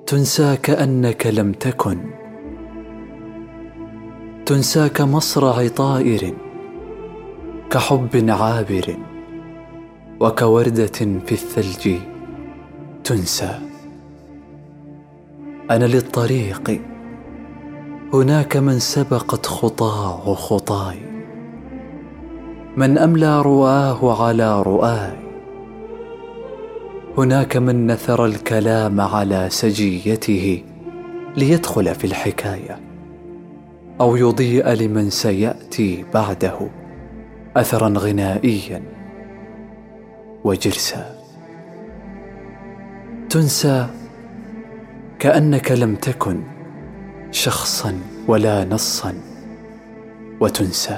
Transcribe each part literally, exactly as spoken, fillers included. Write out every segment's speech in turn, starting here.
تنسى كأنك لم تكن، تنسى كمصرع طائر، كحب عابر، وكوردة في الثلج تنسى. أنا للطريق هناك من سبقت خطاه خطاي، من أملى رؤاه على رؤاي، هناك من نثر الكلام على سجيته ليدخل في الحكاية أو يضيء لمن سيأتي بعده أثرا غنائيا وجرسا. تنسى كأنك لم تكن شخصا ولا نصا، وتنسى.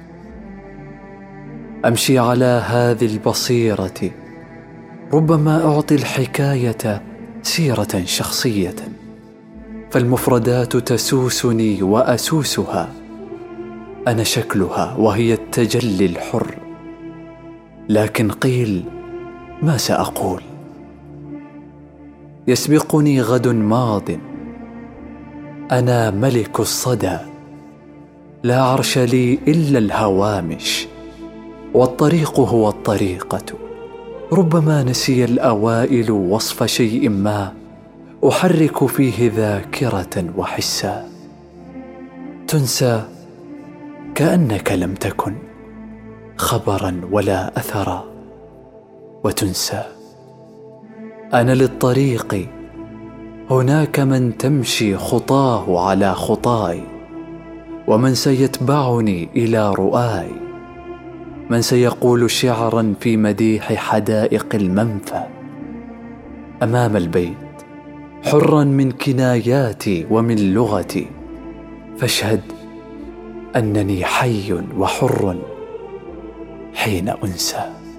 أمشي على هذه البصيرة، ربما أعطي الحكاية سيرة شخصية، فالمفردات تسوسني وأسوسها، أنا شكلها وهي التجلي الحر. لكن قيل ما سأقول، يسبقني غد ماض، أنا ملك الصدى، لا عرش لي إلا الهوامش، والطريق هو الطريقة. ربما نسي الأوائل وصف شيء ما أحرك فيه ذاكرة وحسا. تنسى كأنك لم تكن خبرا ولا أثرا، وتنسى. أنا للطريق هناك من تمشي خطاه على خطاي، ومن سيتبعني إلى رؤاي، من سيقول شعرا في مديح حدائق المنفى أمام البيت، حرا من كناياتي ومن لغتي، فاشهد أنني حي وحر حين أنسى.